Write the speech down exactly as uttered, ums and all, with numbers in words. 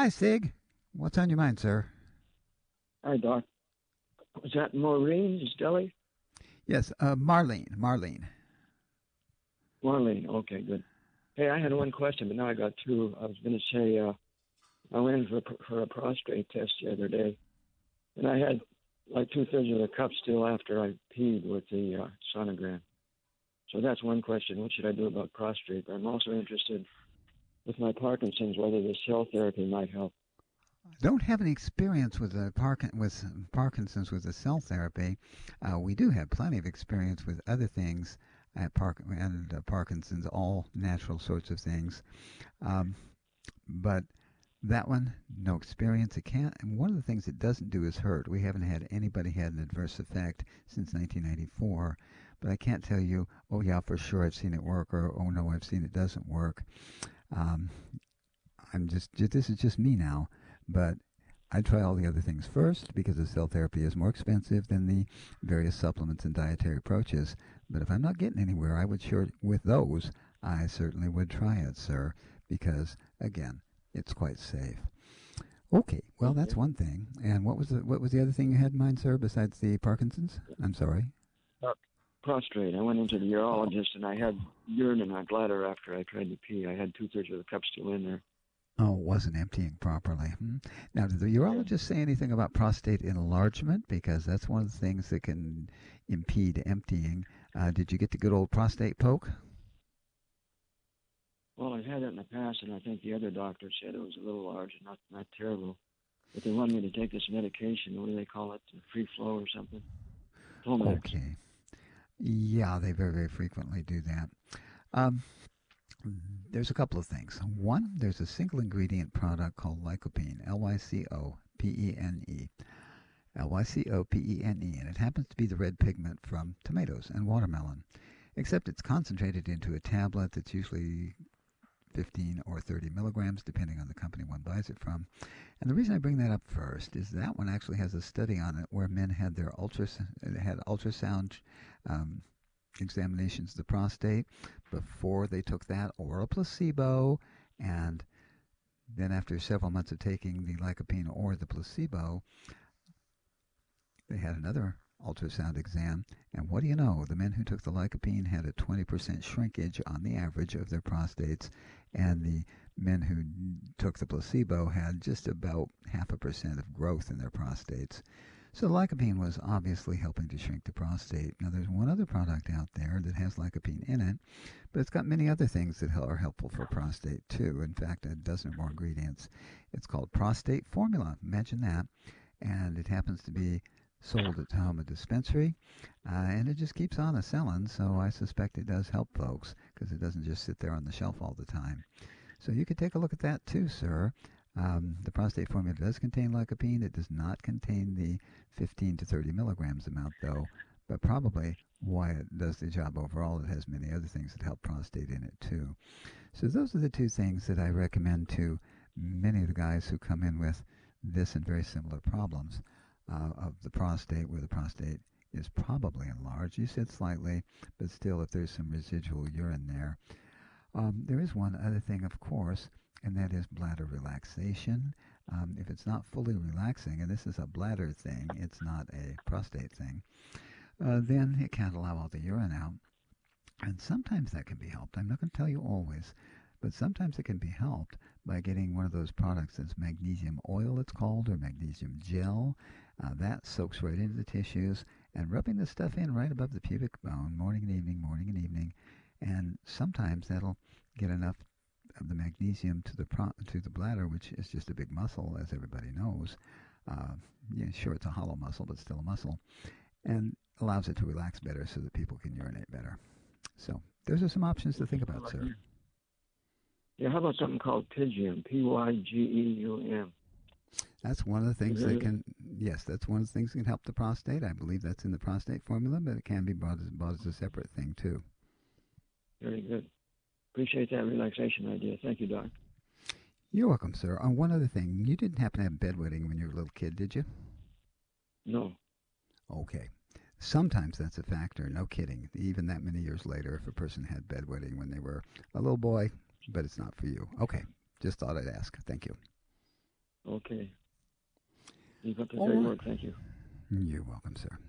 Hi, Sig. What's on your mind, sir? Hi, Doc. Was that Maureen's Deli? Yes, uh, Marlene. Marlene. Marlene. Okay, good. Hey, I had one question, but now I got two. I was going to say uh, I went in for, for a prostate test the other day, and I had like two thirds of the cup still after I peed with the uh, sonogram. So that's one question. What should I do about prostate? I'm also interested with my Parkinson's whether the cell therapy might help. I don't have any experience with the Parkin- with Parkinson's with the cell therapy. Uh, we do have plenty of experience with other things at Park and uh, Parkinson's, all natural sorts of things. Um, but that one, no experience. It can't. And one of the things it doesn't do is hurt. We haven't had anybody had an adverse effect since nineteen ninety-four. But I can't tell you, oh yeah, for sure I've seen it work, or oh no, I've seen it doesn't work. Um, I'm just, this is just me now, but I try all the other things first because the cell therapy is more expensive than the various supplements and dietary approaches. But if I'm not getting anywhere, I would sure with those, I certainly would try it, sir, because again, it's quite safe. Okay, well that's Okay. one thing. And what was the what was the other thing you had in mind, sir, besides the Parkinson's? I'm sorry. Uh, Prostate. I went into the Oh, urologist and I had urine in my bladder after I tried to pee. I had two thirds of the cup still in there. oh, it wasn't emptying properly. Hmm. Now, did the Yeah. urologist say anything about prostate enlargement? Because that's one of the things that can impede emptying. Uh, did you get the good old prostate poke? Well, I've had it in the past, and I think the other doctor said it was a little large and not not terrible. But they wanted me to take this medication. What do they call it? Free flow or something? Tomax. Okay. Yeah, they very, very frequently do that. Um, there's a couple of things. One, there's a single ingredient product called lycopene, L Y C O P E N E. L Y C O P E N E, and it happens to be the red pigment from tomatoes and watermelon, except it's concentrated into a tablet that's usually fifteen or thirty milligrams, depending on the company one buys it from. And the reason I bring that up first is that one actually has a study on it where men had their ultras had ultrasound um, examinations of the prostate before they took that or a placebo, and then after several months of taking the lycopene or the placebo, they had another ultrasound exam, and what do you know? The men who took the lycopene had a twenty percent shrinkage on the average of their prostates, and the men who took the placebo had just about half a percent of growth in their prostates. So lycopene was obviously helping to shrink the prostate. Now, there's one other product out there that has lycopene in it, but it's got many other things that are helpful for prostate too. In fact, a dozen or more ingredients. It's called Prostate Formula. Imagine that. And it happens to be sold at home at dispensary, uh, and it just keeps on a selling. So I suspect it does help folks because it doesn't just sit there on the shelf all the time. So you could take a look at that too, sir. Um, the prostate formula does contain lycopene. It does not contain the fifteen to thirty milligrams amount, though, but probably why it does the job overall. It has many other things that help prostate in it too. So those are the two things that I recommend to many of the guys who come in with this and very similar problems uh, of the prostate, where the prostate is probably enlarged. You said slightly, but still, if there's some residual urine there. Um, there is one other thing, of course, and that is bladder relaxation. Um, if it's not fully relaxing, and this is a bladder thing, it's not a prostate thing, uh, then it can't allow all the urine out. And sometimes that can be helped. I'm not going to tell you always, but sometimes it can be helped by getting one of those products that's magnesium oil, it's called, or magnesium gel. Uh, that soaks right into the tissues, and rubbing the stuff in right above the pubic bone, morning and evening, morning and evening. And sometimes that'll get enough of the magnesium to the pro- to the bladder, which is just a big muscle, as everybody knows. Uh, yeah, sure, it's a hollow muscle, but still a muscle, and allows it to relax better so that people can urinate better. So those are some options to think about, sir. Yeah, how about something called Pygium? P Y G E U M. That's one of the You things heard that of it? can, yes, that's one of the things that can help the prostate. I believe that's in the prostate formula, but it can be bought as, bought as a separate thing too. Very good. Appreciate that relaxation idea. Thank you, Doc. You're welcome, sir. On one other thing, you didn't happen to have bedwetting when you were a little kid, did you? No. Okay. Sometimes that's a factor, no kidding. Even that many years later, if a person had bedwetting when they were a little boy, but it's not for you. Okay. Just thought I'd ask. Thank you. Okay. Keep up the All great right. work. Thank you. You're welcome, sir.